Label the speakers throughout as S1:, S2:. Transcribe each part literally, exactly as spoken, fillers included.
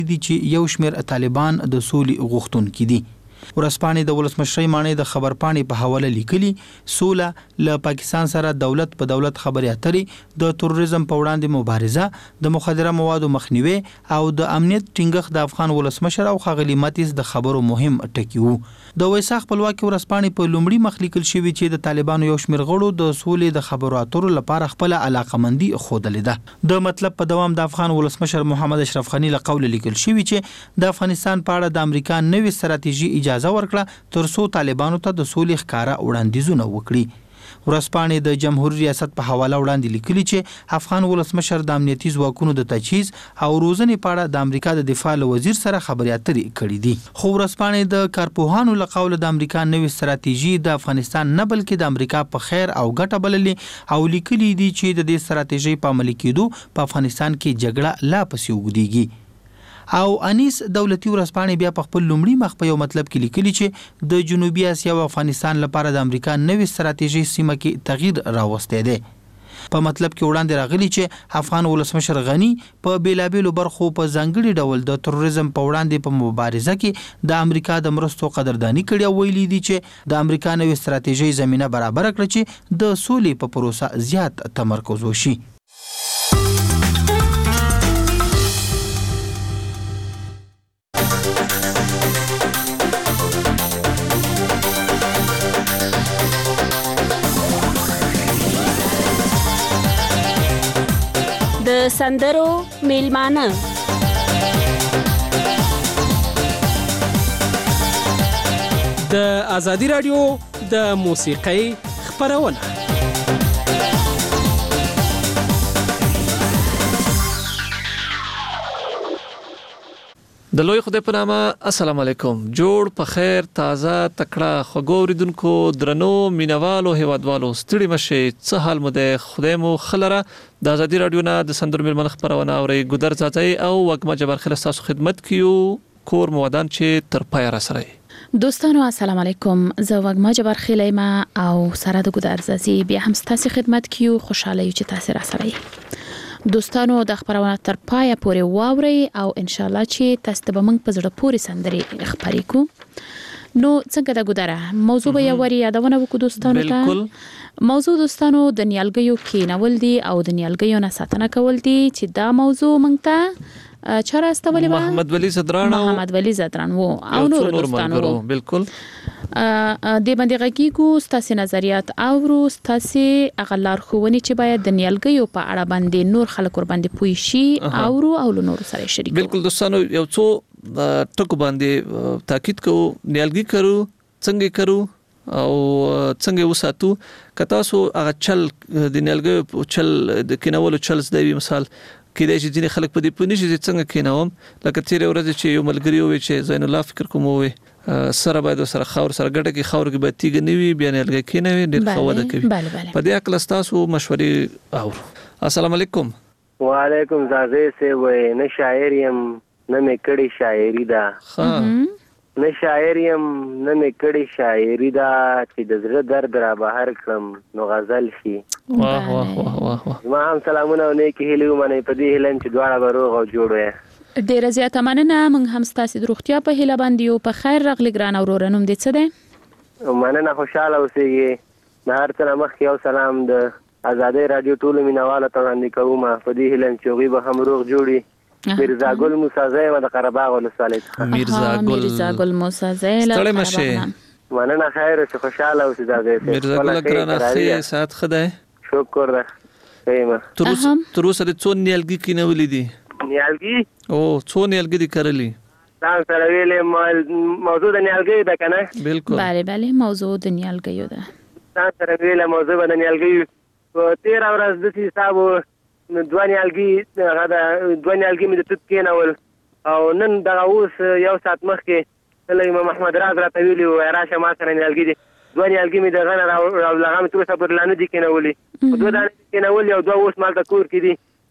S1: دي چې یو شمېر طالبان د سولې غوښتونکي دي. ورځپاڼې د ولسمشرۍ ماڼۍ د خبرپاڼې په حواله لیکلي سوله له پاکستان سره دولت په دولت خبرې اترې د تروریزم په وړاندې مبارزه د مخدره موادو مخنیوي او د امنیت ټینګښت د افغان ولسمشر او ښاغلي ماتیس د خبرو مهم ټکي وو. د ویساخ خپلواکي ورځپاڼې په لومړي مخ لیکل شوی چې د طالبانو یو شمېر غړو د سولې د خبرو اترو لپاره خپل علاقمندي ښودلې ده. د مطلب په دوام د افغان ولسمشر محمد اشرف غنی له قوله لیکل شوی چې د افغانستان په اړه د امریکا نوې ستراتیژي اجازه ورکړه ترڅو طالبانو ته د سولې ښکارا وړاندیزونه وکړي. ورځپاڼې د جمهوریت ریاست په حواله وړاندې لیکلي چې افغان ولسمشر د امنیتي ځواکونو د تجهیز او روزنې په اړه د امریکا د دفاع وزیر سره خبرې اترې کړې دي. خو ورځپاڼې د کارپوهانو له قوله د امریکا نوې ستراتیژي د افغانستان نه بلکې د امریکا په خیر او ګټه بللې او لیکلي دي چې د دې ستراتیژي په عملي کېدو په افغانستان کې جګړه لا پسې اوږدېږي. او انیس دولتي ورځپاڼې بیا په خپل لومړي مخ په یو مطلب کې لیکلي چې د جنوبي اسیا او افغانستان لپاره د امریکا نوې ستراتیژي سیمه کې تغییر راوستی دی. په مطلب کې وړاندې راغلي چې افغان ولسمشر غنی په بیلابیلو برخو په ځانګړي ډول د تروریزم په وړاندې په مبارزه کې د امریکا د مرستو قدردانی کړې او ویلي دي چې د امریکا نوې ستراتیژي زمينه برابر کړه چې د سولې په پروسه زیات تمرکز وشي.
S2: د سندرو میلمانه
S3: د ازادي رادیو د موسیقۍ خبرونه. د لوی خدای په نامه السلام علیکم. جوړ په خیر تازه تکړه خګوریدونکو درنو مینوالو هیوادوالو ستړي مشه څه حال مو ده خدای مو خلره د ازادي رادیو نه د سندرو میلمنه خبرونه اوري ګودر ځای او وګما جبر خلاص تاسو خدمت کیو کور مودان چې تر پای را سره.
S4: دوستانو السلام علیکم. زه وګما جبر خلیما او سره د ګودر ځای بیا هم تاسو خدمت کیو خوشاله یو چې تاسو را سره. دوستانو د خبرونه تر پای پورې واوري او ان شاء الله چې تاسو ته به موږ په زړه پورې سندري خبرې کو. نو څنګه د ګودره موضوع به یو یادونه وکړو دوستانو ته. بالکل موضوع دوستانو د نیالګیو کېنول دي او د نیالګیو نه ساتنه کول دي چې دا موضوع موږ ته چاره استولې و
S3: محمد ولی زدران
S4: محمد ولی زدران وو او نور دوستانو.
S3: بالکل
S4: د باندې غږیګو ستاسو نظریات او ستاسو اغلار خوونی چې باید د نیالګیو په اړه باندې نور خلک ور باندې پوي شي او او نور سره شریک.
S3: بالکل دوستانو یو څو ټکو باندې تاکید کوو. نیالګي کرو څنګه کرو او څنګه وساتو کتا سو هغه چل د نیالګیو چل د کینولو چل زدوی مثال کله چې ځینې خلک په دې پونی چې څنګه کینوم لکه تیرې ورځ چې یو ملګری وي چې زین الله فکر کوم وي سره باید سره خاور سره ګټه کې خاور کې به تیګ نیوي بیا نه لګي کینوي ډېر خوده کوي. په دې اکل تاسو مشورې اورو. السلام علیکم.
S5: وعلیکم زازه سه وې نه شاعر يم نه مې کړي شاعري دا ها نه شاعر يم نه مې کړي شاعري دا چې د زړه درد را بهر کړم نو غزل شي.
S3: واه واه واه واه.
S5: ما هم سلامونه او نیکی هیلو منې په دې هیلن چې دواړه بروغ او جوړ وي.
S4: ډیره زیاته مننه. موږ هم ستاسو د روغتیا په هیله باندې او په خیر راغلی ګران اورورنوم دې څه ده.
S5: مننه خوشاله اوسئ. د هر څه مخ یو سلام د ازادي رادیو ټول مینواله ته وړاندې کوم په دې هیلن چې غي به هم روغ جوړي. میرزا ګل موسی زای د قرهباغ ولسوالۍ.
S3: میرزا ګل
S4: میرزا ګل موسی زای له
S3: ستړي مشه.
S5: مننه خیر او خوشاله اوسئ زازه.
S3: میرزا ګل کرانه خیر سات خدای
S5: شکر ده. ایمه
S3: تروس تروس د څو نیالګي کینولې دي.
S5: نیالګي
S3: او څو نیالګي دي کرلی.
S5: تاسو سره ویلې موضوع د نیالګي ده کنه.
S3: بالکل
S4: bale bale موضوع د نیالګیو ده.
S5: تاسو سره ویلې موضوع د نیالګي په تیر ورځ د حسابو دوه نیالګي هغه د دوه نیالګي مې د توت کېنول او نن دغه اوس یو ساعت مخکې له امام محمد راز راته ویلي و راشه ما سره نیالګي دي دوه نیالګي مې دغه راولغه مې تر اوسه پر لانه دي کېنولې دوه دانې کېنولې او دوه اوس مالته کور کې دي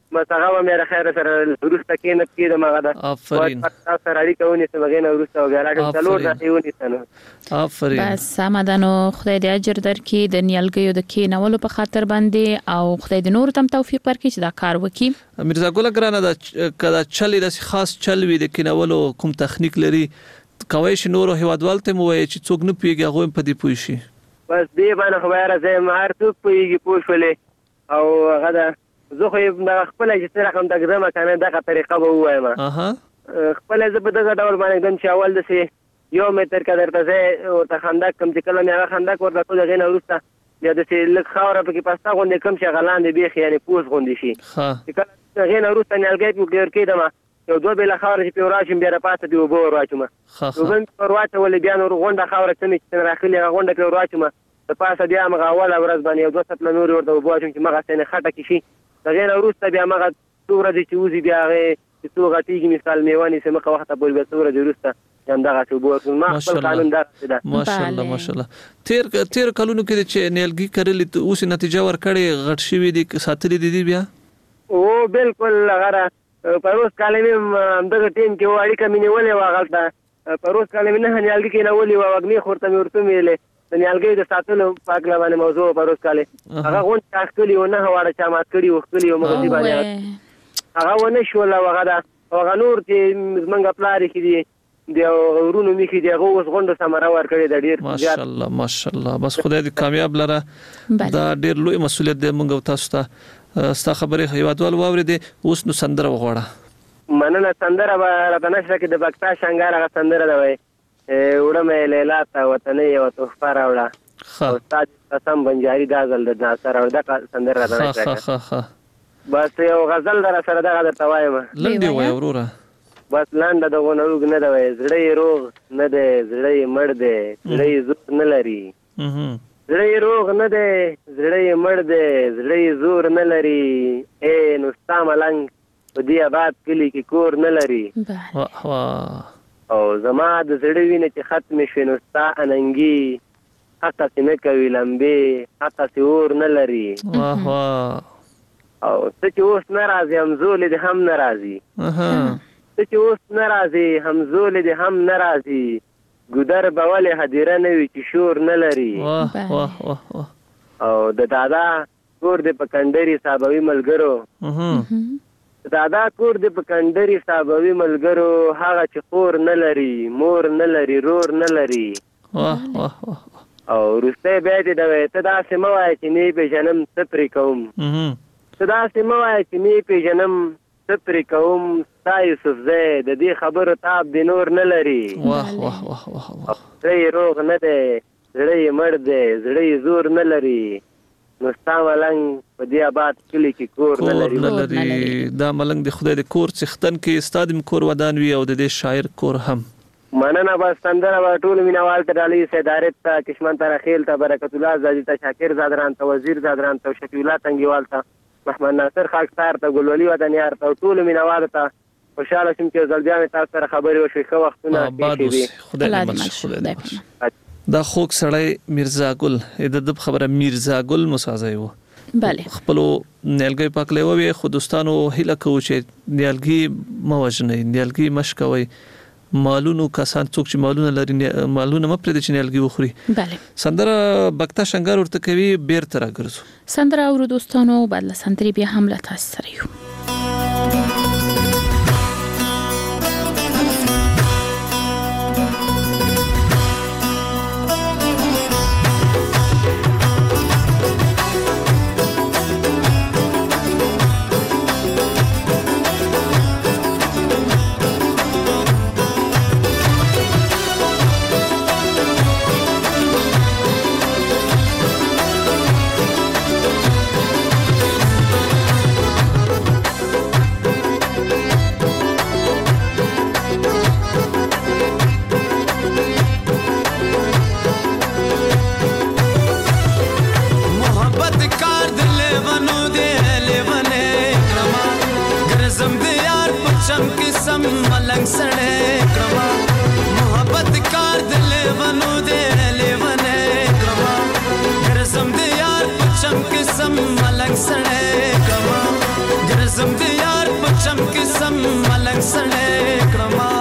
S5: مسغه مې خیر سره ورسته کې نه کېده مغه دا
S3: آفرین
S5: تاسو راړي کوونی څه مګینه ورسته وګراټم څلور راځي ونی څنګه
S4: آفرین بس سمادانو خدای دې اجر درکړي د نیالګیو د کینولو په خاطر باندې او خدای دې نور تم توفیق ورکړي چې دا کار وکړي.
S3: میرزا ګل ګرانه دا کدا چلې د خاص چل وي د کینولو کوم تخنیک لري کوي چې نور هیوادوال ته مو چې څوک نه پیږي هغه په دې پوي شي
S5: بس دې باندې خبره زه مار څوک پیږي پوښولې او غدا زه خو خپل چې سره کوم تقدمه کنه دغه طریقه به وایم
S3: اها
S5: خپل زه په دغه ډول باندې دم چې اول دسي یو متر کډر ته زه او ته خندق کوم چې کله مې هغه خندق ورته ټول غینه ورسته بیا د سې لک خاوره په کې پاستا غونډې کم چې غلاندې بیخ یعنی پوس غونډې شي
S3: ها
S5: چې کله غینه ورسته نیالګي په ډیر کې دما یو دوه بل خاوره چې په راشم بیا پاسه دی وبو راچم
S3: ها
S5: نو بل پر واچ ولې بیا نور غونډه خاوره چې راخلي غونډه کې راچم د پاسه بیا مغه اول ورځ باندې یو دوه سپل نور ورته وبو چې مغه سینه خټه کې شي دغه ورسته بیا مغه څوره دي چې وزي بیا چې څو غټیږي مثال میواني سمه وخت په بل څوره دی ورسته همدغه څه وبو ما خپل قانون دا
S3: ماشاءالله ماشاءالله تیر تیر کلونو کې چې نیالګي کړلې اوس نتیجه ورکړې غټ شوی دي ساتلې دي بیا
S5: او بالکل غره پروس کالم همدغه ټیم کې واړی کمینه ولې واغلته پروس کالم نه نیالګي کې نه ولې واغني خورته مې ورته ویلې د نیالګي د ساتلو پاک لوانه موضوع پروس کاله هغه غون تاخلي او نه هواړه چا مات کړی او خپل یو مغزي باندې هغه ونه شو لا وغدا هغه نور چې زمنګ پلاری کې دي دی ورونو میخي دی هغه اوس غونډه سمره ور کړی د ډیر
S3: ماشاءالله ماشاءالله بس خدای دې کامیاب لره دا ډیر لوی مسؤلیت دی موږ تاسو ته ستا خبره هیوادوال واوري دي اوس نو سندره وغوړه
S5: مننه سندره به راته نشته کې د بکتا شنګار هغه سندره ده وای وړه مې لیلا ته وطنې او تحفه راوړه استاد قسم بنجاري دا غل د ناصر او دا سندره راته نشته
S3: ها ها
S5: بس یو غزل در سره دغه درته وایم
S3: لندې وای وروره
S5: بس لاندې دغه نوګ نه دی زړې روغ نه دی زړې مړ دی زړې زور نه لري زړې روغ نه دی زړې مړ دی زړې زور نه لري اے نوستا ملنګ په دې آباد کلی کې کور نه لري
S3: واه واه
S5: او زما د زړې وینې چې ختم شي نوستا اننګي حتی چې کوي لمبې حتی چې اور نه لري
S3: واه واه
S5: او ته چې اوس ناراضي همزول دې هم ناراضي
S3: اها
S5: ته چې اوس ناراضي همزول دې هم ناراضي ګودر بوله هدیره نه وي چې شور نه لري
S3: واه واه واه
S5: او د دادا کور دې په کندري صاحبوي ملګرو
S3: اها
S5: دادا کور دې په کندري صاحبوي ملګرو هغه چې خور نه لري مور نه لري رور نه لري
S3: واه واه
S5: او رسته به دې دا ته دا سم وای چې نه به جنم سپری کوم
S3: اها
S5: صدا سم وای چې نه په جنم سپری کوم تا یوسف زید د دې خبره تاب د نور نه لري
S3: واه واه واه واه
S5: زړې روغ نه دی زړې مړ دی زړې زور نه لري نو ستا ملنګ په دې آباد کلی کې کور نه لري
S3: نه لري دا ملنګ د خدای د کور څختن کې استاد کور ودان وی او د دې شاعر کور هم
S5: مننه بس سندره ټول مینوال ته ډالۍ سیدارت ته کشمن ته رخیل ته برکت الله زادی ته شاکر زادران ته وزیر زادران ته شفیع الله تنګیوال ته محمد ناصر خاکسار ته ګلولي ودانیار ته ټول مینوال ته خوشاله شم چې زلجان تاسو سره خبرې وشي خو وختونه
S3: کې خدای دې مل خدای دا خوک سړی میرزا ګل د خبره میرزا ګل مسازای وو
S4: bale
S3: خپل نیالګي پاکلې وې خو دوستانو هله کو چې نیالګي موجنه نیالګي مشکوي مالونو کسان څوک چې مالونه لري مالونه مپرې د چنیلګي وخوري
S4: bale
S3: سندره بکتا شنګار ورته کوي بیر تر راګرځو
S4: سندره ورو دوستانو بدل سندري بیا حمله تاسو سره یو
S6: Some قسم ملنګ سړی کړما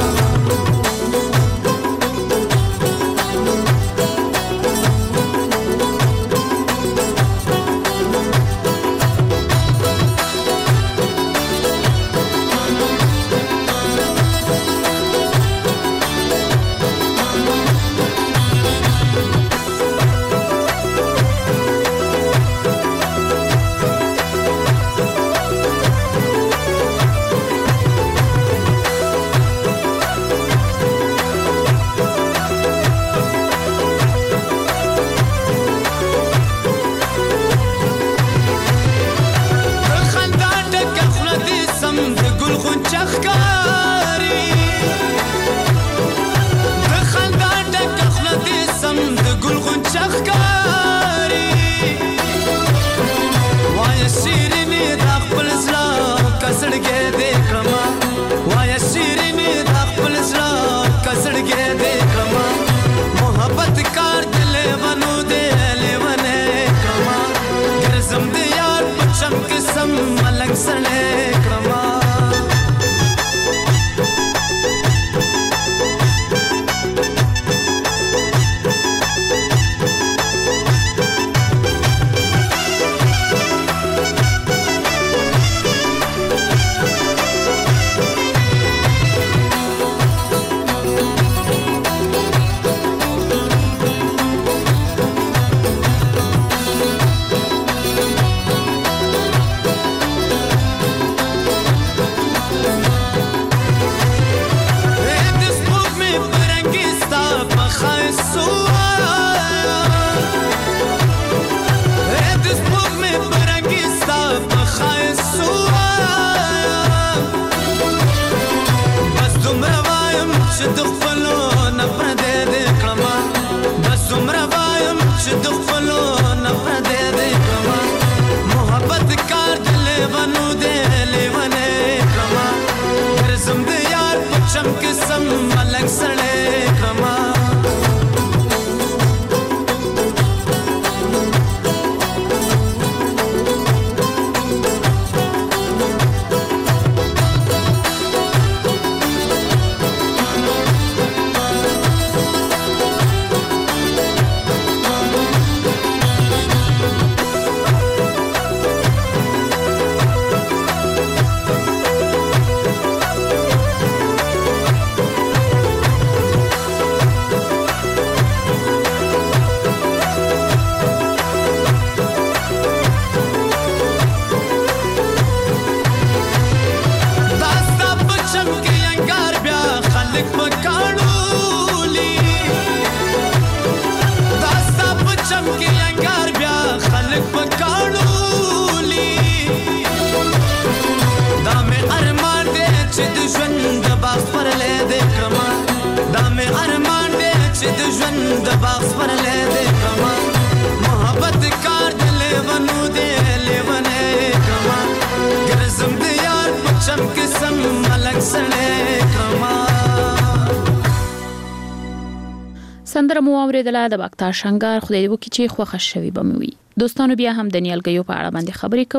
S4: سندره مو اوریدله د باکتار شنګار خدای دې وکړي چې خوښ شوي به مې وي. دوستانو بیا هم د نیالګیو په اړه باندې خبرې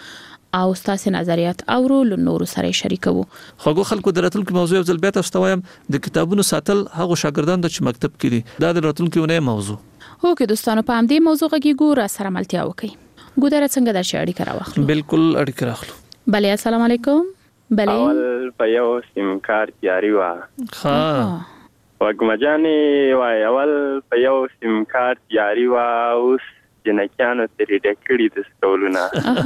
S4: کوو او ستاسو نظریات اورو له نورو سره شریکو.
S3: خوږو خلکو د راتلونکو موضوع ځل بیا تاسو ته وایم د کتابونو ساتل هغه شاګردان د چې مکتب کې دي دا د راتلونکو نه موضوع.
S4: هو کې دوستانو په همدې موضوع کې ګور سره ملتیا وکي. ګودره څنګه د اړیکه راوخلو؟
S3: بالکل اړیکه راخلو.
S4: بله السلام علیکم. بله
S7: اول په یو سیم کارت یاري وا.
S3: ها
S7: وګمجانې وای اول په یو سیم کارت یاري وا اوس جنکیانو ترې ډکړي د سکولونه.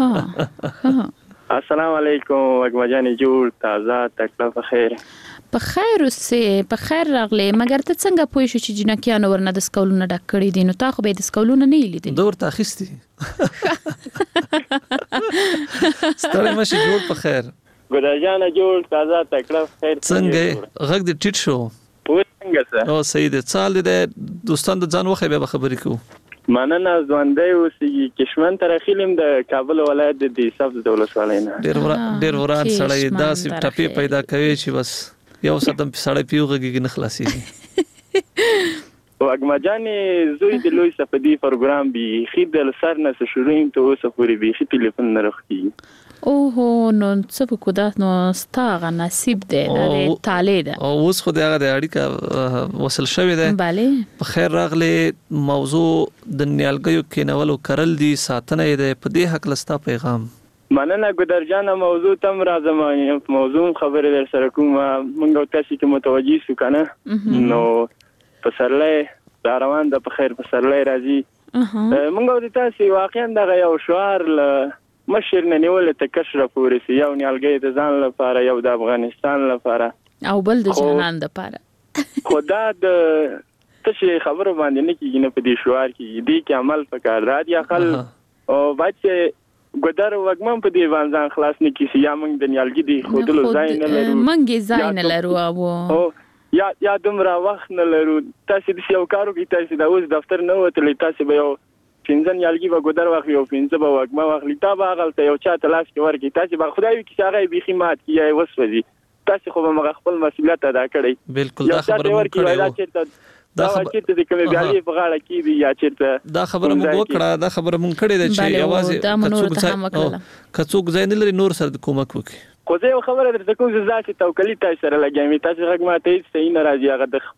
S7: السلام علیکم وګمجانې جوړ تازه تکړه په خیر.
S4: په خیر اوسې په خیر راغلی مګر ته څنګه پوه شو چې جنکیانو ورنه د سکولونه ډکړي دي نو تا خو به د سکولونه نه لیدل.
S3: دور تاخیستی. ستړی مشه جوړ په خیر.
S7: ګداجانه جوړ تازه تکړه په خیر.
S3: څنګه غږ دې ټیټ شو؟
S7: څنګه څه؟
S3: او صحیح ده. څال دې دوستان د ځان وخه به خبرې کوو.
S7: مننه ځوانده اوسې کشمن تر خیلم د کابل ولایت د دیسف دولت ولایت.
S3: ډیر ډیر وران سړی داسې ټپی پیدا کوي چې بس یو سدم په سړی پیوغږي نه خلاصيږي.
S7: وګمجانې زوی د لوی صفدي پروګرام به خید سر نه شروعین ته اوسه پوری به ټلیفون نه راخي.
S4: اوه نو څه کو دا نو ستاغه نصیب دی د تاله ده
S3: او اوس خو دغه د اړیکه وصل شوې ده.
S4: bale
S3: په خیر راغله. موضوع د نیالګیو کېنول او کرل دي ساتنه ده، په دې حق لستا پیغام.
S7: مننه ګودر جان، موضوع تم راځم. موضوع خبره در سره کوم موږ تاسو کې متوجي شو کنه نو پسرلې دا روان د په خیر پسرلې راځي. موږ د تاسو واقعا دغه یو شعار ل مشر نه نیول ته کشره پورې سي، یو نیالګي د ځان لپاره، یو د افغانستان لپاره
S4: او بل د جهان لپاره.
S7: خدا د تاسو خبره باندې نه کیږي نه په دې شعار کې دې کې عمل پکار راځي خپل او بچي ګدر وګمن په دې باندې خلاص نه کیږي. یا موږ د نیالګي دی خودلو ځای نه لرو،
S4: موږ ځای نه لرو او
S7: یا یا دومره وخت نه لرو. تاسو د یو کارو کې تاسو د اوس دفتر نه وته تاسو به یو پنځه نیالګي به ګدر واخلي او پنځه به وګما واخلي، تا به غلطه یو چا تلاش کې ورګي، تاسو به خدای کې هغه بيخي مات کیای وسوځي. تاسو خو به مغ خپل مسؤلیت ادا کړئ.
S3: بالکل دا خبره مونږ کړې
S7: دا چیرته د کومې بیالي په غاړه کې دی یا چیرته
S3: دا خبره مونږ وکړه. دا خبره مونږ کړې ده چې یوازې کڅوګ ځای نه لري نور سره کومک وکړي.
S7: خو زه یو خبره درته کوم چې ځکه توکلی تاسو سره لګیمه تاسو هغه ماته هیڅ صحیح نه راځي. هغه د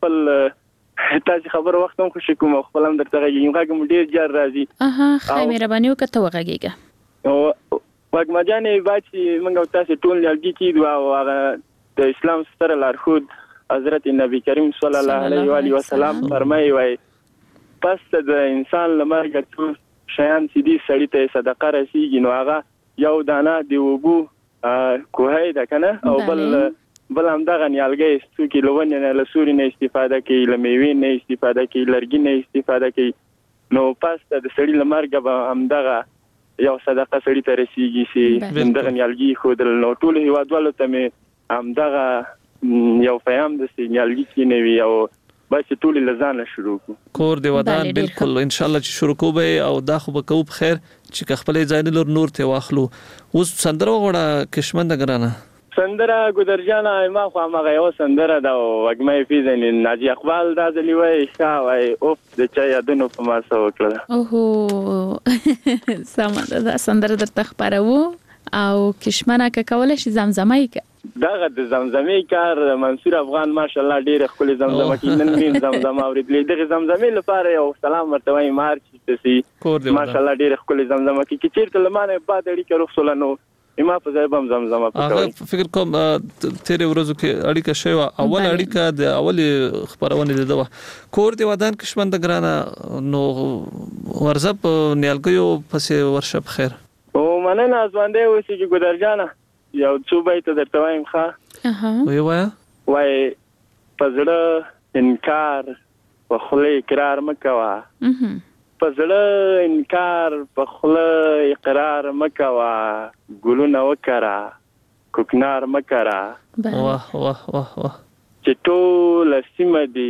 S7: خپل تاسو خبر وخت هم خوشی کوم خپل هم درته غږی هغه مو ډیر جار راځي.
S4: اها خای مهرباني وکړه وغږیږه
S7: او وګما جانې باچی موږ تاسو ټول لږی کیدو او هغه د اسلام ستر لارښود حضرت نبی کریم صلی الله علیه و آله وسلم فرمایي وای پس د انسان لمرګ ټول شیان چې دي سړی ته صدقه رسیږي نو هغه یو دانه دی وګو کوهی ده کنه او بل بل هم دغه نیالګي څوکي لونه نه لسوري نه استفاده کوي، لمیوي نه استفاده کوي، لرګي نه استفاده کوي. نو پس د سړی لمرګ به هم دغه یو صدقه سړی ته رسیږي چې دغه نیالګي خو د نو ټول هیوادوالو ته مې هم دغه یو پیغام د سیګنالګي کې نوي او بس ټول لزانه شروع کو
S3: کور دی ودان. بالکل ان شاء الله چې شروع کوبه او دا خو به کو په خیر چې خپل ځای نور نور ته واخلو. اوس سندره وړه کشمند ګرانه
S7: سندره ګودر جان ما خو هغه یو سندره دا وګمې فیزن ناجی اقبال دا ځلی وای شاوای اوف د چا یادونو په ما سو کړه.
S4: اوهو سم دا سندره درته خبرو او کشمنه ک کول شي زمزمای ک
S7: دغه د زمزمې کار منصور افغان ماشاءالله ډېر خپل زمزمه کې نن مين زمزمه اوریدلې دغه زمزمې لپاره یو سلام ورته وایم مارچ تاسو ماشاءالله ډېر خپل زمزمه کې چې چیرته لمانه بعد اړیکه رخصلنو ما په ځای بم زمزمه
S3: پکوي. فکر کوم تیرې ورځو کې اړیکه شوی اول اړیکه د اول خبرونه ده کور دی ودان کشمند ګرانه نو ورزپ نیالګیو پسې ورشپ خیر
S7: او مننه ځوانده وسی چې ګودر جانه یو څو بیت درته وایم ښه
S4: اها
S3: وای وای
S7: وای پزړه انکار په خله اقرار مکوا
S4: اها
S7: پزړه انکار په خله اقرار مکوا ګلونه وکړه کوکنار مکړه
S3: واه واه واه واه
S7: چې ټول سیمه دی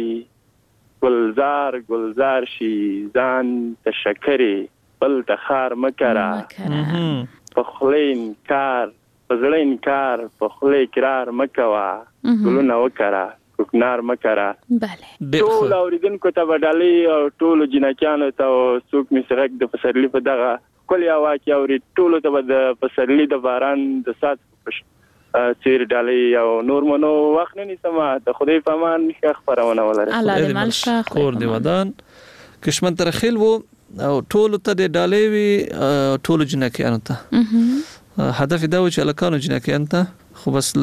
S7: ګلزار ګلزار شي ځان تشکری بل تخار مکړه په خله انکار پزړه انکار په خله اقرار مکوا ګلونه وکړه کوکنار مکړه.
S4: bale
S7: ټول اوریدونکو ته بدالي او ټول جنکانو ته څوک مسرک د پسرلی په دغه کولیا واقع اوري ټول ته د پسرلی د باران د سات چیر ډالي او نور منو وخت نه سما د خدای په امان مخه خبرونه ولر
S4: الله دې مال شاه
S3: کور دی ودان کشمن تر خیل وو او ټول ته د ډالي وی ټول جنکانو ته هدف دا و چې الکانو جنکیان ته خو بس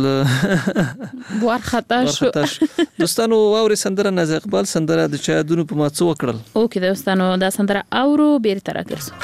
S4: بوار خطا شو.
S3: دوستانو واوري سندره ناز اقبال سندره د چا دونو په ما څو وکړل.
S4: اوکې دوستانو دا سندره اورو بیرته راګرځو.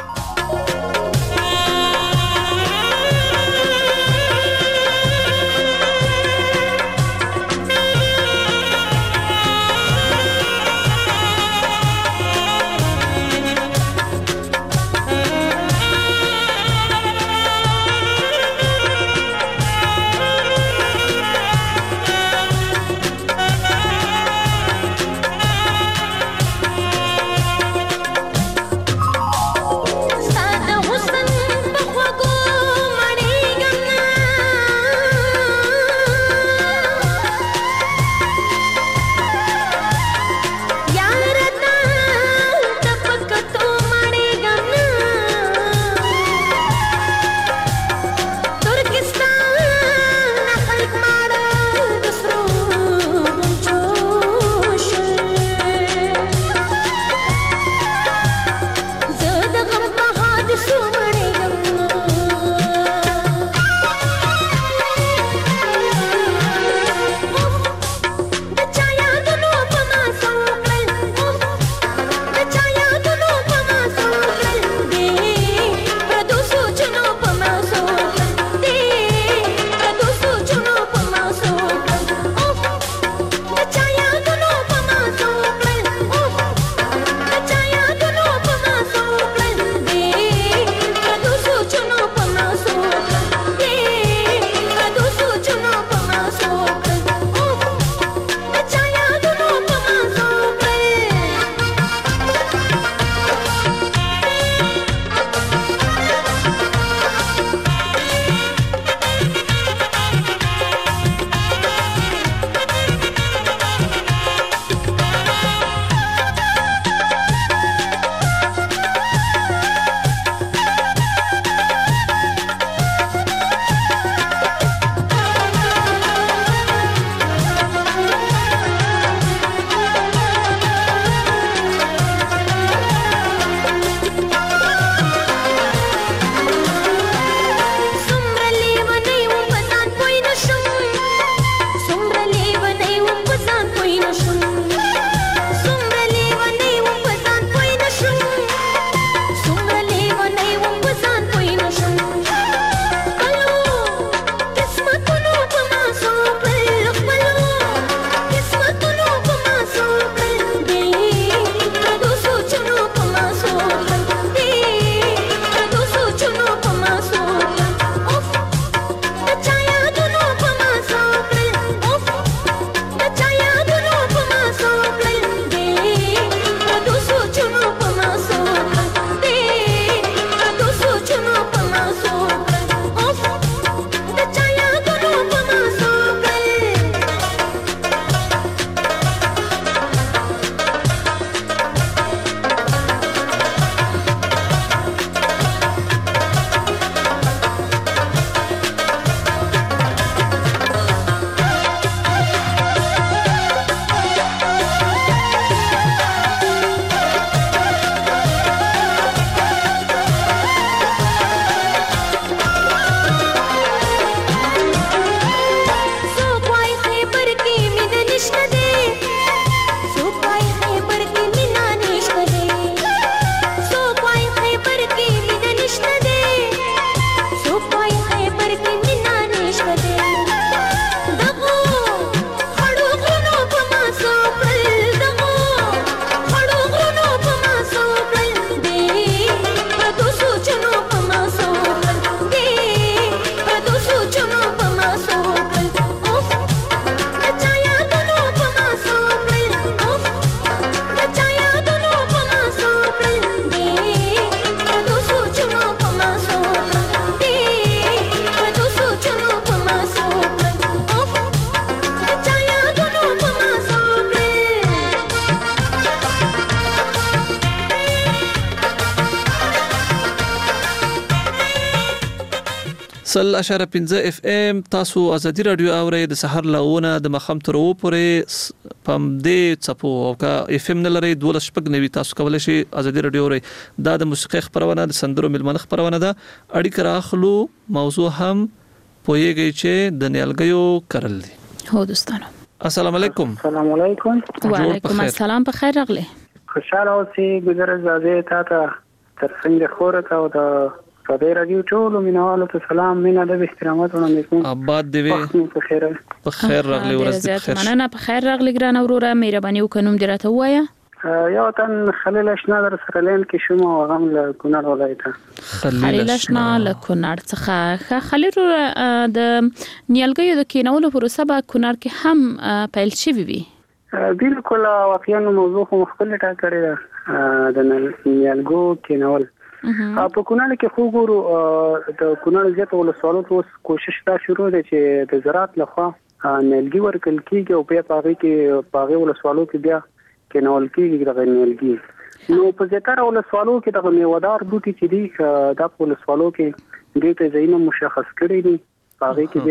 S3: سل اشاره پنځه اف ام تاسو ازادي رادیو اورئ د سحر لاونه د مخم تر و پورې پم دې چپو او کا اف ام نه لري دولس شپږ نوي تاسو کولای شئ ازادي رادیو اورئ دا د موسیقي خبرونه د سندرو ملمن خبرونه ده اړیکه راخلو موضوع هم پوهیږي چې د نیالګیو کرل دي
S4: هو دوستانو
S3: السلام علیکم
S8: السلام علیکم
S4: وعلیکم السلام په خیر راغلی
S8: خوشاله اوسئ ګذر زاده تا ته تر څنګه خورته او د صدای رادیو ټول مینوالو ته سلام مینا د احترامات وړاندې کوم
S3: آباد دی
S8: په خیر
S3: په خیر راغلی ورځ
S4: د خیر مننه په خیر راغلی ګران اوروره مهرباني وکړم درته وایا
S8: یو تن خلیل اشنا در سره لین کې شوم او غم له کونړ ولایت
S4: خلیل اشنا له کونړ څخه خلیل د نیالګیو د کینولو پروسه به کونړ کې هم پیل شوی وي
S8: بالکل واقعا موضوع مختلفه ټاکړه ده د نیالګو کینول په کونړ کې خو ګورو د کونړ زیات ولسوالو ته کوشش دا شروع ده چې د زراعت لخوا نیالګي ورکل کیږي او په پاغي کې پاغي ولسوالو کې بیا کینول کیږي د نیالګي نو په زیاتره ولسوالو کې د میوهدار بوټي چې دي د ولسوالو کې د ته ځینې مشخص کړي دي پاغي کې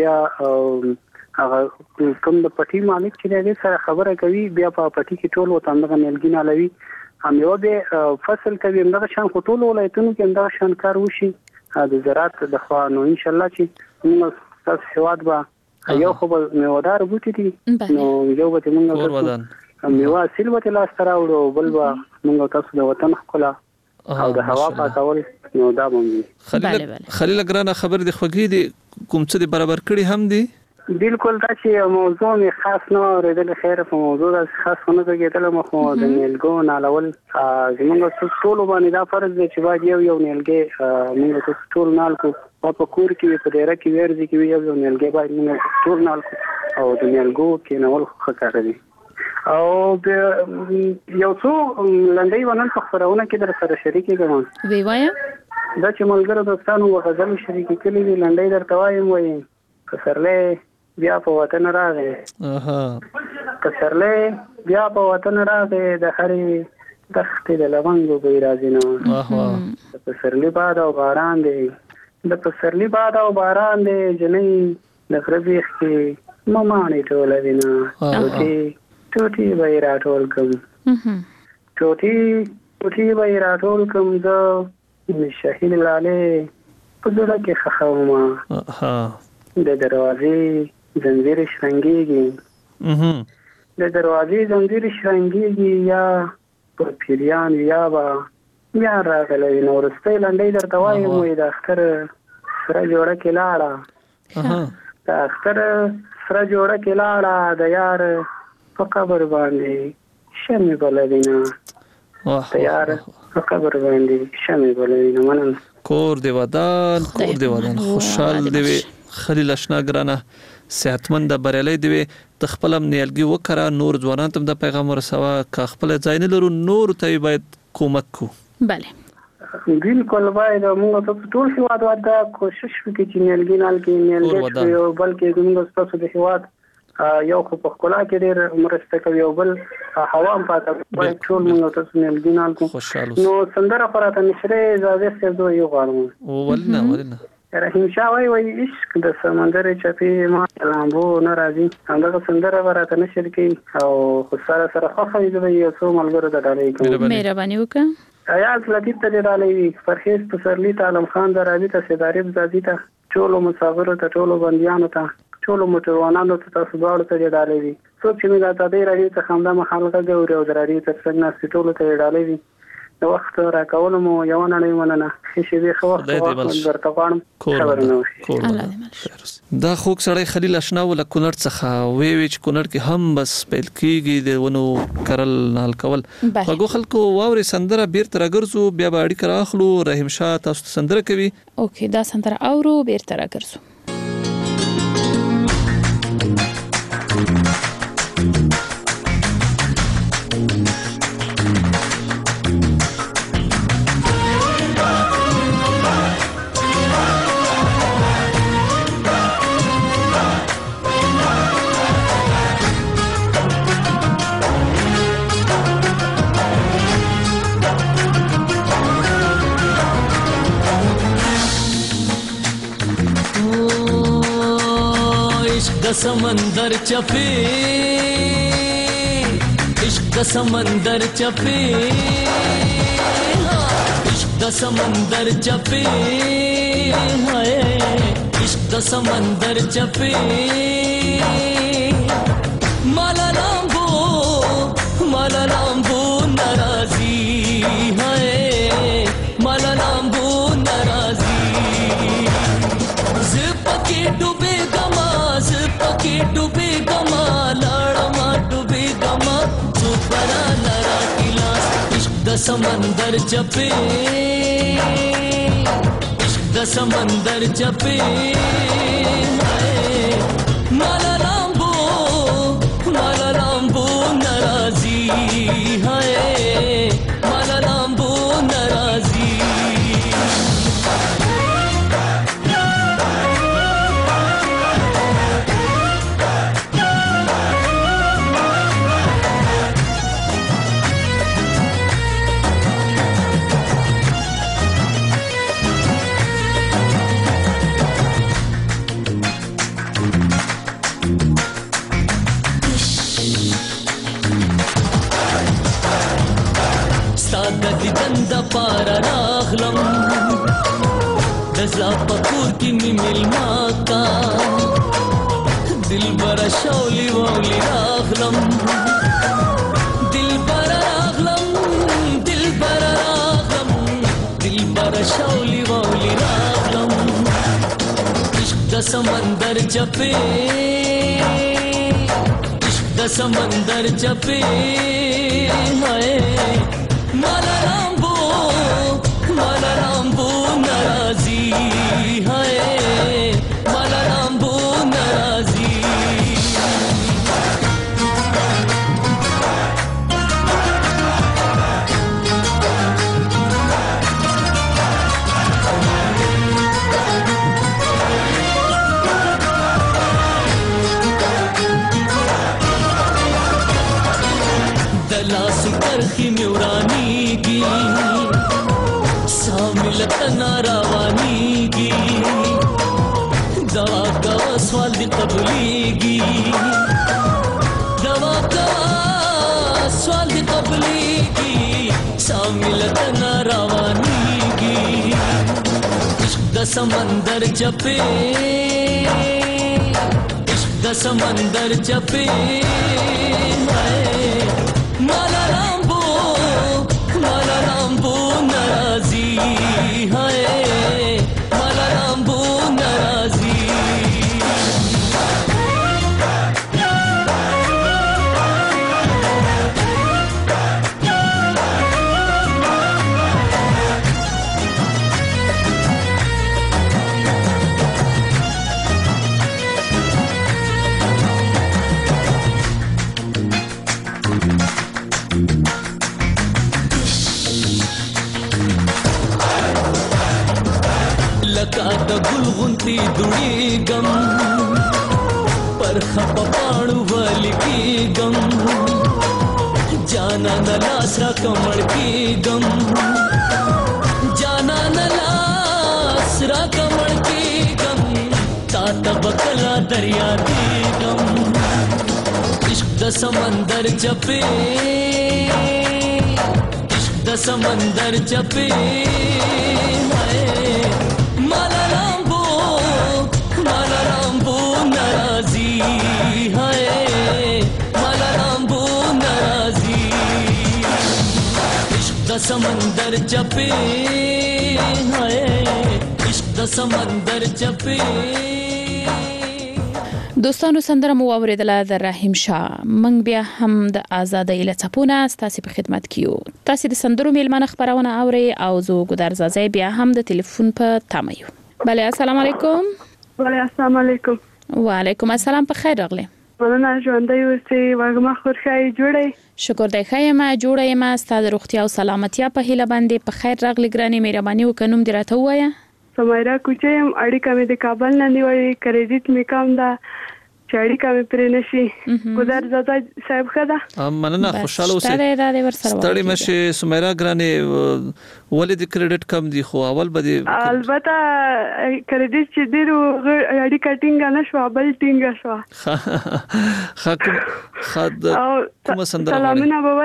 S8: بیا هغه کوم د پټي مالک چې دی سره خبره کوي بیا په پټي کې ټول وطن د نیالګي نه لوي هم یو به فصل کوي همدغه شان ټول ولایتونو کې همدغه شان کار وشي د زراعت د خوا نو ان شاء الله چې موږ تاسو هواد به یو خو میوهدار بوټي دي نو یو به موږ میوه سیلوت لاس تراوړو بل به موږ تاسو د وطن خلا او د هوا پاتول نو دا باندې
S3: خلیل خلیل ګرانه خبر دی خوږی دي کوم څه برابر کړي هم دي
S8: بالکل دا چې موضوع می خاص نه اوریدل خیر په موضوع دا خاص نه کېدل مخ د نیلګو نالول زموږ ټول باندې دا فرض دی چې باید یو یو نیلګي موږ ټول نال کو په کور کې په ډیره کې ورځي کې یو یو نیلګي باید موږ ټول نال او د نیلګو کې نول خکاره دي او یو څو لنډي ونن په خبرونه کې در سره شریکي کوم
S4: وی وایا
S8: دا چې ملګرو دوستانو وغزل شریکي کړي دي لنډي درته وایم وایي کسرله بیا په وطن راغی
S3: اها
S8: کسرله بیا په وطن راغی د هرې دښتې د لونګو به راځي نو
S3: اها
S8: د پسرلی باد او باران دی د پسرلی باد او باران دی جنې د غربیخ کې ممانې ټوله دی نو ټوټي ټوټي به یې راټول کړم ټوټي ټوټي به یې راټول کړم زه شهید لالې په زړه کې ښخومه
S3: اها
S8: د دروازې زنجیر شرنګيږي د دروازې زنجیر شرنګيږي یا پر پیریان یا با یا راغلی نو ورسته لنډي درته وایم وې د اختر سره جوړه کې لاړه د اختر سره جوړه کې لاړه د یار په قبر باندې شمې بلدینه د یار په قبر باندې شمې بلدینه منن
S3: کور دی ودان کور دی ودان خوشحال دی خلیل اشنا ګرانه صحتمند بریالي دی د خپل نیالګي وکړه نور ځوانان ته د پیغام ورسوه که خپل ځای نه لرو نور ته باید کومک کو
S4: bale
S8: بالکل باید موږ ته ټول هیواد واده کوشش وکړو چې نیالګي نال کې نیالګي یو بلکې موږ تاسو د هیواد یو خو په خلا کې ډېر مرسته کوي او بل هوا هم پاتې باید ټول موږ تاسو نیالګي نال کو نو سندره پراته نشره زاده څه دوه یو غواړم
S3: ولنه ولنه
S8: رحیم شاه وای وای عشق د سمندر چپی ما لامبو ناراضي همدغه سندره ورته نشل کی او خو سره سره خو دی یو څو ملګرو د ډالۍ کوم
S4: مهرباني وکړه
S8: ایاز لطیف ته ډالۍ فرخیز پسرلی تعلم خان درابی ته سیداری بزادی ته ټولو مسافرو ته ټولو بنديانو ته ټولو موټروانانو ته تاسو باور ته ډالۍ څوک چې موږ ته د راډیو ته خامده مخالفه ګوري او د راډیو تر څنګه ټولو ته ډالۍ د وخت راکول مو یو نه نه مننه چې دې خو وخت ورته غواړم
S3: دا خوک سړی خلیل اشنا ول کونړ څخه وی وی چې کونړ کې هم بس پیل کیږي د ونو کرل نال کول هغه خلکو واوري سندره بیرته راګرځو بیا به اړیکه راخلو رحیم شاه تاسو سندره کوي
S4: اوکې دا سندره اورو بیرته راګرځو
S6: Oh समंदर चपे इश्क समंदर चपे इश्क समंदर चपे हाय इश्क समंदर चपे माला लांबो माला लांबो नाराजी हाय माला लांबो नाराजी ज़िपके डूबे गमा ज़िपके डूबे गमा लाड़मा डूबे गमा सुपरा लरा किलास इश्क समंदर चपे इश्क समंदर चपे माला लांबो माला लांबो नाराजी हाय माला लांबो नाराजी दंद पार रागलम दज़ा पकूर की मिल माका दिल बरा शौली वौली रागलम दिल बरा रागलम दिल बरा रागलम दिल बरा शौली वौली रागलम इश्क समंदर चपे इश्क समंदर चपे हाय माला लांबो माला लांबो नाराजी हाय माला लांबो नाराजी दलास करखी न्यूरानी की सामिल तनारावानी की दवा का सवाल दी तबलीगी दवा का सवाल दी तबलीगी सामिल तनारावानी की इश्क समंदर चपे इश्क समंदर चपे माला लांबो माला लांबो नाराजी हाय माला लांबो नाराजी लका द गुलगुंती दुड़ी गम पर खप पाणु वाली की गम जाना न लासरा कमर की गम जाना न लासरा कमर की गम ताता बकला दरिया की गम इश्क समंदर चपे इश्क समंदर चपे माला लांबो माला लांबो नाराजी हाय माला लांबो नाराजी इश्क समंदर चपे हाय इश्क समंदर चपे
S4: دوستانو سندره مو اوریدله د رحیم شاه منګ بیا هم د آزادۍ لڅپونه ستاسو په خدمت کیو تاسو د سندرو میلمنه خبرونه اوري او زه ګدار زازي بیا هم د ټلیفون په تمه یو بله السلام علیکم
S9: بله السلام علیکم
S4: وعلیکم السلام په خیر راغلی
S9: مننه ژوندۍ اوسئ وږمه خورښای جوړئ
S4: شکر دی ښه یم جوړه یم ستاسو روغتیا او سلامتیا په هیله باندې په خیر راغلی ګرانې مهرباني وکړئ نوم دې راته ووایه
S9: سمیرا کوچه یم اړیکه مې د کابل نه نیولې کریډیټ مې کم ده چې اړیکه مې پرې نشي ګودر زاده صاحب خدا
S3: مننه خوشاله اوسه ستړي مشه سمیرا ګرانې ولې د کریډټ کم دی خو اول به
S9: البته کریډټ چې ډیرو اړیکه ټینګه نشو بل ټینګه شو
S3: خاکم خد کوم سندره
S9: سلامونه به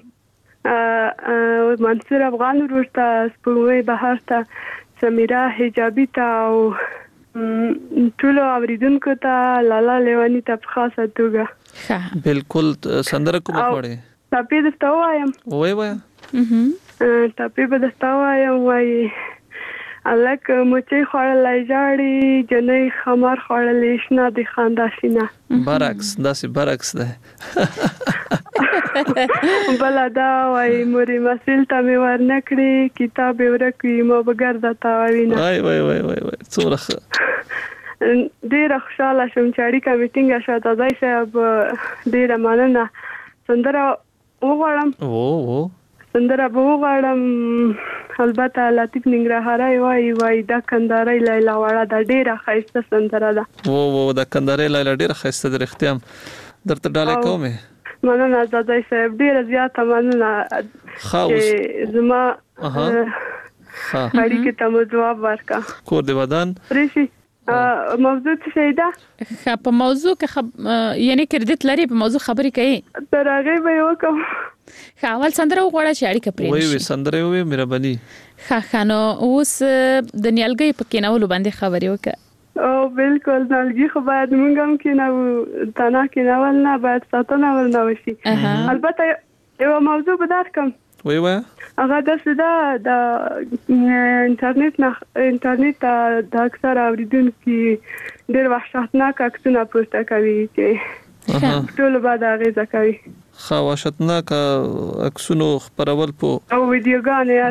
S9: ولګم منصور افغان ورته سپوږمۍ بهار ته سمیرا حجابي ته او ټولو اوریدونکو ته لالا لیوانی ته په خاصه توګه
S3: ها بالکل سندره کوم وړي
S9: تاسو د تاوایم
S3: وای وای
S9: تاسو به د تاوایم وای الک مچې خړلای جاړي جنې خمر خړلې شنه د خانداشینه
S3: برعکس داسې برعکس ده
S9: بلدا وای موري مسیل ته مې ورنکړي کتاب ورکوي مو بغردا تا وینا
S3: وای وای وای وای څورخه
S9: ډیر خوشاله شوم چې اړیکه میټینګ شاته ځای صاحب ډیر مننه سندره وغواړم
S3: او او
S9: سندره وغواړم البته لطیف ننګرهاري وای وای دا کنداري لیلا وړه دا ډیره خاصه سندره ده
S3: او او دا کنداري لیلا ډیره خاصه ده اختیام درته ډاله کومه
S9: مننه زادای صاحب ډیره زیاته مننه
S3: خاص
S9: زما
S3: اها
S9: ها اړیکه ته مو جواب ورکا
S3: کور دی ودان
S9: ریشي موضوع څه ده
S4: خا په موضوع کې خب یعنی کریډټ لري په موضوع خبرې کوي
S9: ترغه به وکم
S4: خا اول سندره وغواړه چې اړیکه پرې
S3: وي وي سندره وي مهرباني
S4: خا خانو اوس د نیالګي په کېناولو باندې خبرې وکړه
S9: او بالکل نالګي خو باید مونږ هم کې نو تنا کې ناول نه باید ساتنه ورنه وشي البته یو موضوع به درکم
S3: وای وای
S9: هغه د سده د انټرنیټ نه انټرنیټ د اکثر اوریدونکو ډېر وحشتناک عکسونه پورته کوي چې ټول بعد هغه ځکوي
S3: خو وحشتناک عکسونو خبرول په
S9: او ویډیوګانې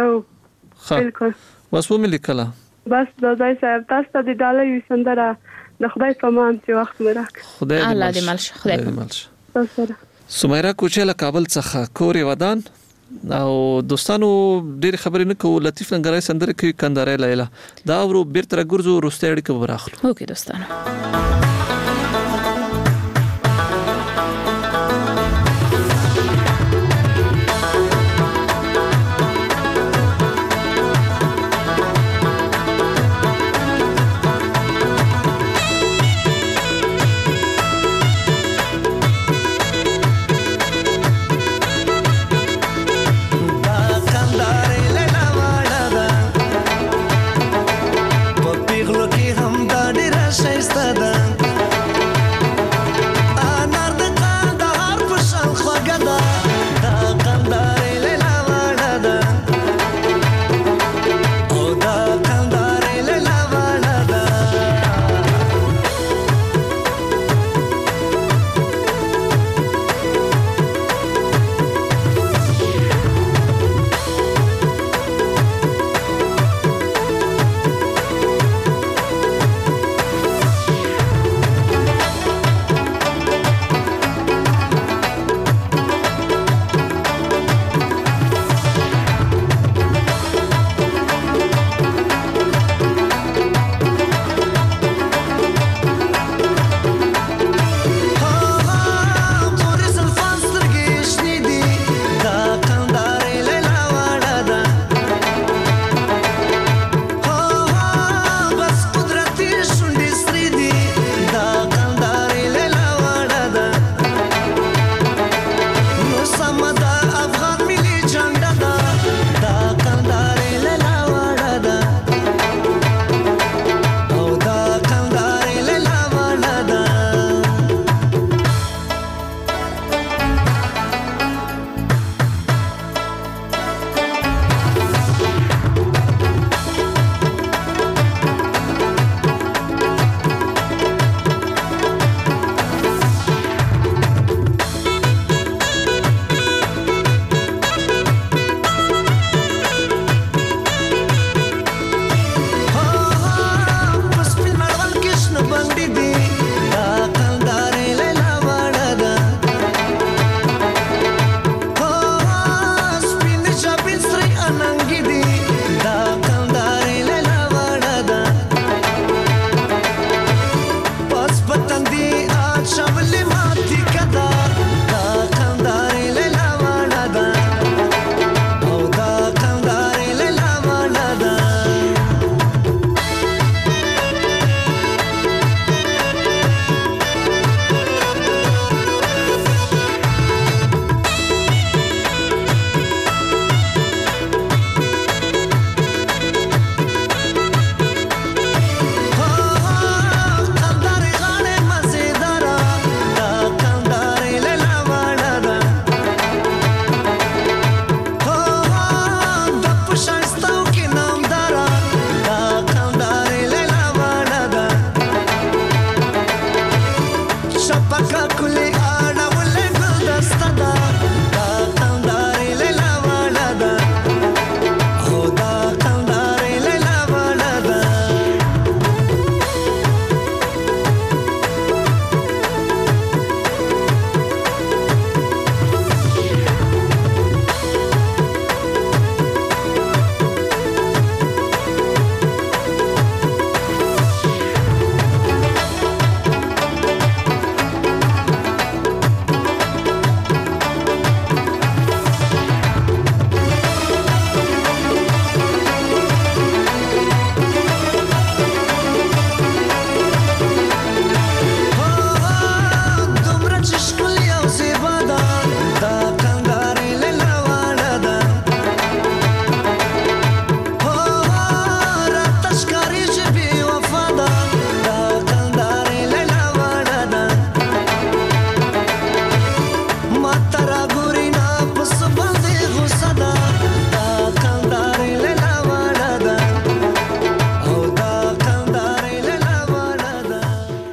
S9: است بالکل
S3: واسو ملي کلا
S9: بس د ځای صاحب تاسو ته د ډالۍ یو سندره د خدای په مان چې وخت ورک
S3: خدای
S4: الله دې ملش خدای دې ملش
S9: تاسو
S3: سمیرا کوچه کابل څخه کوري ودان او دوستانو ډېر خبرې نه کوو لطیف ننګرهاري سندره کوي کنداري لیلا دا ورو بیرته ګرځو روسته اړیکه وراخلو
S4: اوکې دوستانو
S10: پیغلو کې هم دا ډیره شایسته ده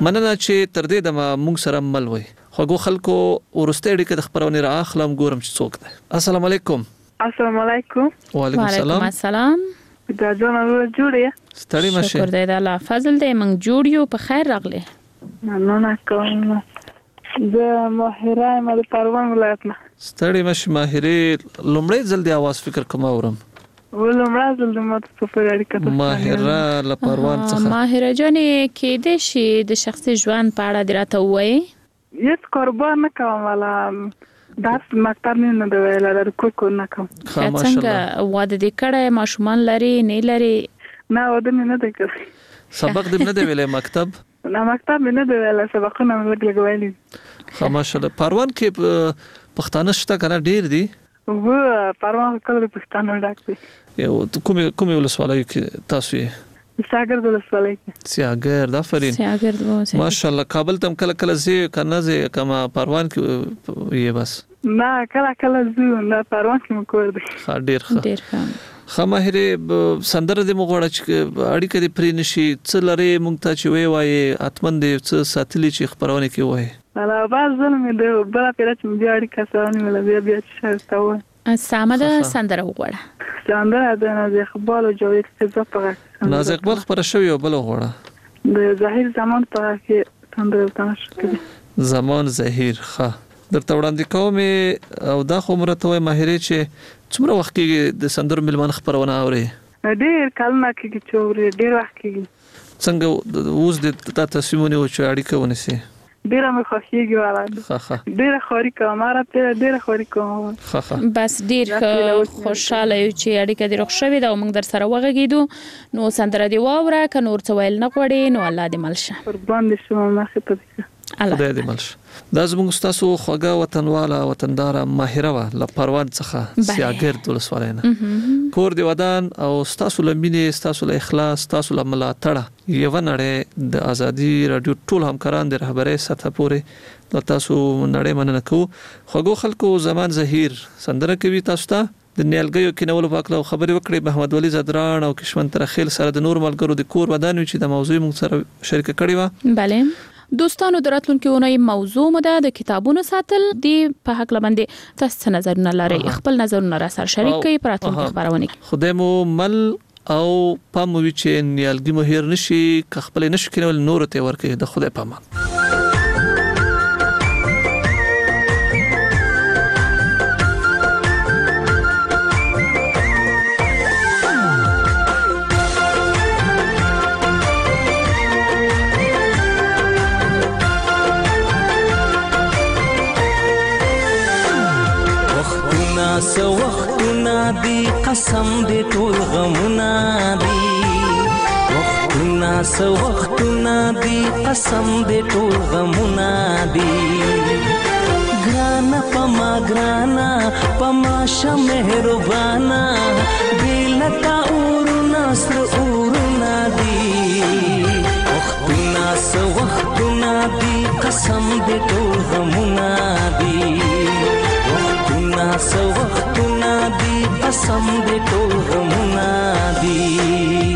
S3: مننه چې تر دې د موږ سره مل وي خوګو خلکو ورسته اړیکه د خبرونه را اخلم ګورم چې څوک دی. السلام علیکم.
S9: السلام علیکم.
S3: وعلیکم السلام.
S4: وعلیکم السلام.
S9: دا جوړه جوړه
S3: ستړي مشه.
S4: شکر دی د الله فضل دی موږ جوړ یو په خیر راغله.
S9: مننه کوم. زه ماهره یم د پروان ولایت نه.
S3: ستړي مشه ماهره لومړی ځل دی आवाज فکر کوم اورم.
S9: ولومړی ځل د ماته سفر اړیکه
S3: ماهره له پروان څخه.
S4: ماهره جانې کې د شي د شخصي ژوند په اړه درته وایي.
S9: هیڅ کاروبار نه کوم ولا درس مکتب نه دی ویل لري کوم کور نه کوم.
S4: څنګه واده دې کړه ماشومان لري نه لري؟
S9: نه واده نه دی کړی.
S3: سبق دې نه دی ویلې مکتب؟
S9: نه مکتب نه دی ویل سبقونه موږ لګولې.
S3: خو ماشاءالله پروان کې پښتانه شته کنه ډیر دي.
S9: و پروان کله پښتانه ډاک دي.
S3: یو کومه کومه ولسوالۍ کې تاسو یې؟
S9: سیاګرد ولسوالۍ کې.
S3: سیاګرد افرین.
S4: سیاګرد وو.
S3: ماشاءالله کابل تم کله کله زی کنه زی کما پروان کې یې بس.
S9: نه کله کله زو نه پروان کې مکور دي.
S3: ها ډیر ښه.
S4: ډیر ښه.
S3: خماهره سندره د مغوړه چې اړیکه د پرې نشي څه لري مونږ ته چې وی وای اتمن دې څه ساتلی چې خبرونه کې وای.
S9: انا باز ظلم دې بل پیرا چې بیا اړیکه سره ولا بیا بیا چې تاو.
S4: سامده سندره وغوړه.
S9: سندره د ناز اقبال او جاوید قزا په.
S3: ناز اقبال خبر شوی او بل وغوړه.
S9: د ظاهر زمان په کې سندره تنش کړي.
S3: زمان ظاهر ښه درته وړاندې کوم او دا خو مرته وای ماهره چې څومره وخت کې د سندرو ملمان خبرونه اوري؟
S9: ډیر کلمه کې چې اوري ډیر وخت کې.
S3: څنګه اوس د تاسو تصمیمونه او اړیکه ونیسي؟
S9: ډیر مې خوښیږي ولا.
S3: ها ها.
S9: ډیر خوري کوم ماره ته ډیر خوري کوم.
S3: ها ها.
S4: بس ډیر خوشاله یو چې اړیکه دې روښ شوې دا موږ در سره وغږیدو نو سندره دی واوره ک نور څه ویل نه غوړي نو الله دې ملشه.
S9: قربان دې شوم مخه ته.
S3: خدای دې ملشه. دا زموږ تاسو خوګه وطنواله وطندار ماهره وا ل پروان څخه سیاګرد ولسوالۍ نه. کور دی ودان او تاسو لمبینه تاسو له اخلاص تاسو له ملاتړه یو نړۍ د ازادي رادیو ټول همکاران د رهبرۍ سطح پورې د تاسو نړۍ مننه کوو. خوګو خلکو زمان ظهیر سندره کوي تاسو ته د نیالګیو کینول پاکلو خبرې وکړې محمد ولی زدران او کشمن ترخیل سره د نور ملګرو د کور ودان چې د موضوع موږ سره شریک کړی و.
S4: بله دوستانو دراتلونکو اونۍ موضوع مده د کتابونو ساتل دی په حق لبندې تاسو نظرونه لري خپل نظرونه را سره شریک کړئ پراتونکو خبرونه
S3: خدای مو مل او پاموي چې نیالګي مهیر نشي خپل نشي کول نور ته ورکه د خدای پامان.
S6: سو وختونه دی قسم دی ټول غمونه دی وختونه سو وختونه دی قسم دی ټول غمونه دی ګرانا پما ګرانا پما شه مهربانا دلتا اورنا سر اورنا دی وختونه سو وختونه دی قسم دی ټول غمونه دی سو وختونه دی قسم دی ټول غمونه دی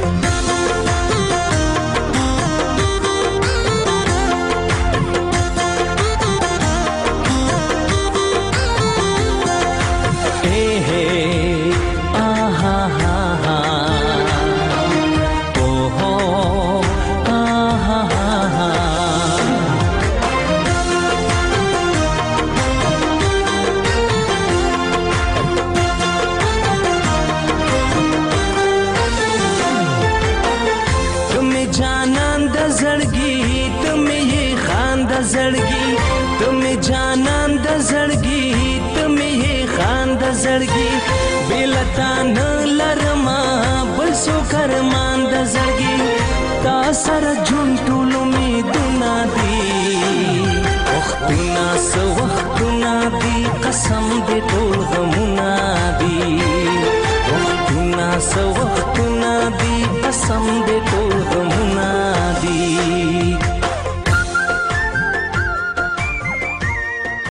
S6: اے ہے آہا ہا ہا او ہو آہا ہا ہا زړګي تمه جانان د زړګي تمه یې خان د زړګي بلتا نه لرما بل سو کرمان د زړګي تا سره جون ټول می دنا دی وختونه سو